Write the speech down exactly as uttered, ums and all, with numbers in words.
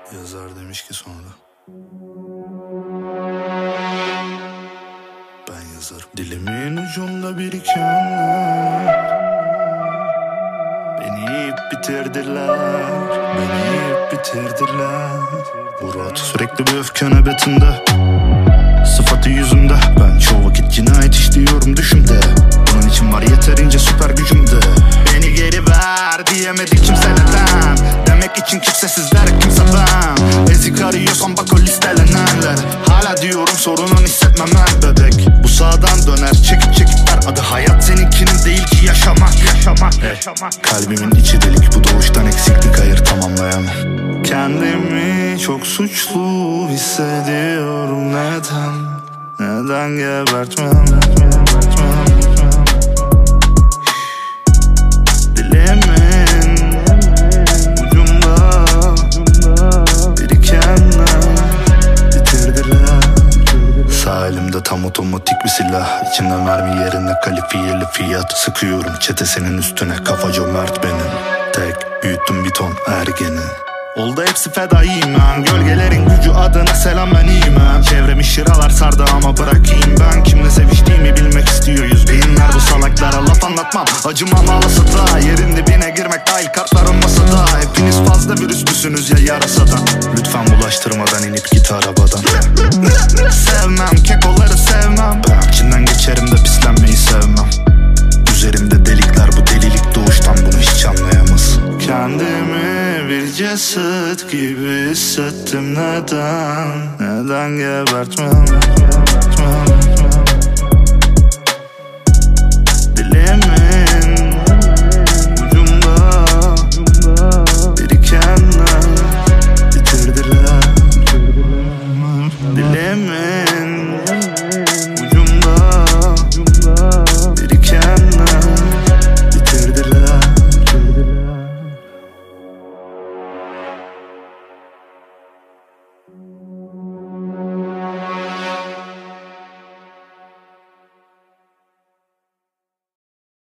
Yazar demiş ki sonra, ben yazarım. Dilimin ucunda birikenler beni yiyip bitirdiler, beni yiyip bitirdiler. Murat sürekli bir öfke nöbetinde, sıfatı yüzünde. Ben çoğu vakit cinayet işliyorum düşümde. Bunun için var yeterince süper gücümde. Beni geri ver diyemedi kimse neden. Demek için kimsesizler kimse ben. Ezik arıyorsan bak o listelenenler. Hala diyorum sorunun hissetmemen bebek. Bu sağdan döner çekip çekip ver. Adı hayat seninkinin değil ki yaşamak. Yaşamak, hey. Yaşamak. Kalbimin içi delik, bu doğuştan eksiklik, hayır tamamlayamam. Kendimi çok suçlu hissediyorum, neden? Neden gebertmem, gebertmem. Dilimin ucunda birikenler bitirdiler. Sağ elimde tam otomatik bir silah, İçimde mermi yerine kalifiyeli fiyat. Sıkıyorum çetesinin üstüne, kafa cömert benim. Tek büyüttüm bir ton ergeni. Oldu hepsi fedayım ben. Gölgelerin gücü adına selam ben iyiyim ben. Çevremi şıralar sardı ama bırakayım ben. Kimle seviştiğimi bilmek istiyor yüz binler. Bu salaklara laf anlatmam, acımam ağlasa da. Yerin dibine girmek dahil kartlarım masada. Hepiniz fazla virüslüsünüz ya yarasadan. Lütfen bulaştırmadan inip git arabadan. Sevmem kekoları sevmem. Ben içinden geçerim de pislenmeyi sevmem. Üzerimde delikler, bu delilik doğuştan, bunu hiç anlayamaz. Kendimi bir ceset gibi hissettim, neden? Neden gebertmem, gebertmem. Dilimin ucunda birikenler bitirdiler. Dilimin